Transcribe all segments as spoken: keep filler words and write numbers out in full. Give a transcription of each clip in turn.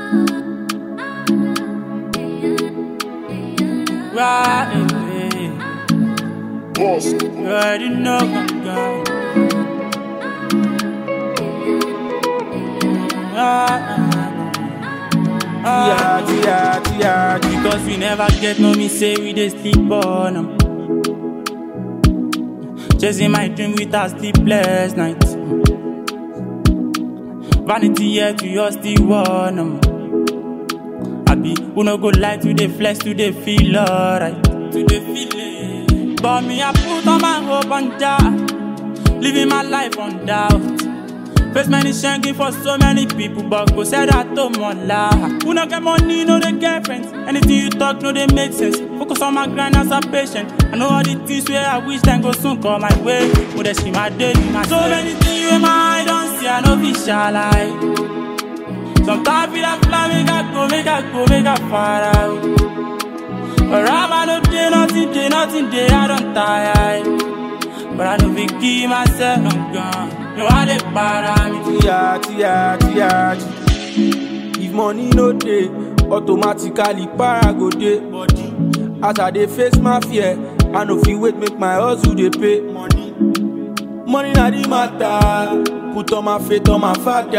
Right, boss. You already know I'm gone. Yeah, yeah, yeah. Because we never get no me say we dey sleep on them. Chasing my dream with a sleepless night. Vanity yet we all still want them. Abi, we no go lie to the flesh, to the feel alright. To the feeling. But me I put all my hope on Jah, living my life on doubt. Face many shanking for so many people, but go say that to Mola. Who no get money, no they get friends. Anything you talk, no they make sense. Focus on my grind as a patient. I know all the things where I wish then go soon come my way. Would they see my daily, my so many things in my eye don't see, I know we shall lie. Sometimes feel like fly, make I go, make I go, make I far out. But I no day, nothing day, nothing day, I don't tire. But I know we keep myself, I'm gone. No, I dey para me. Tia, tia, tia. If money no dey, automatically para go dey. As I dey face my fear, I no fit wait make my hustle dey pay. Money, money na the matter. Put all my faith on my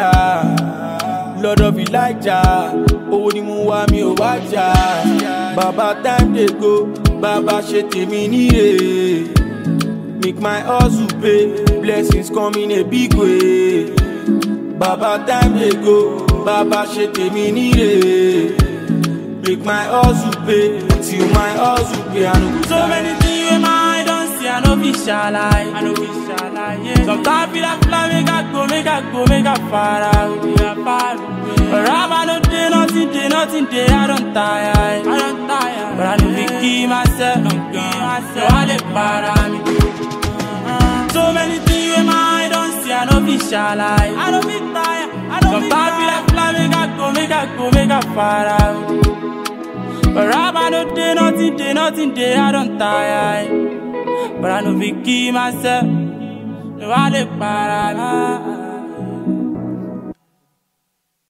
father. Lord of Elijah, owó ni mo wá mi ò wá jà. Baba time dey go, Baba ṣe tèmi níre. Make my hustle pay, blessings come in a big way. Baba time dey go, Baba ṣe tèmi níre. Make my hustle pay, till my hustle pay. I no go so many things in my eye don't see, I know we shall lie. I know we shall lie, yeah. Sometimes feel like fly, make I go, make I go, make I far out, make I far away. But I no day, nothing day, nothing day, I don't tire, I don't tire. But I know we keep myself, I'm gone. So I dey para me. So many things in my eye don't see, I know we shall lie. I know we tire, I know we tire. Sometimes feel like fly, make I go, make I go, make I far out. But I no day, nothing day, nothing day, I don't tire. But I know we keep myself, no I dey para.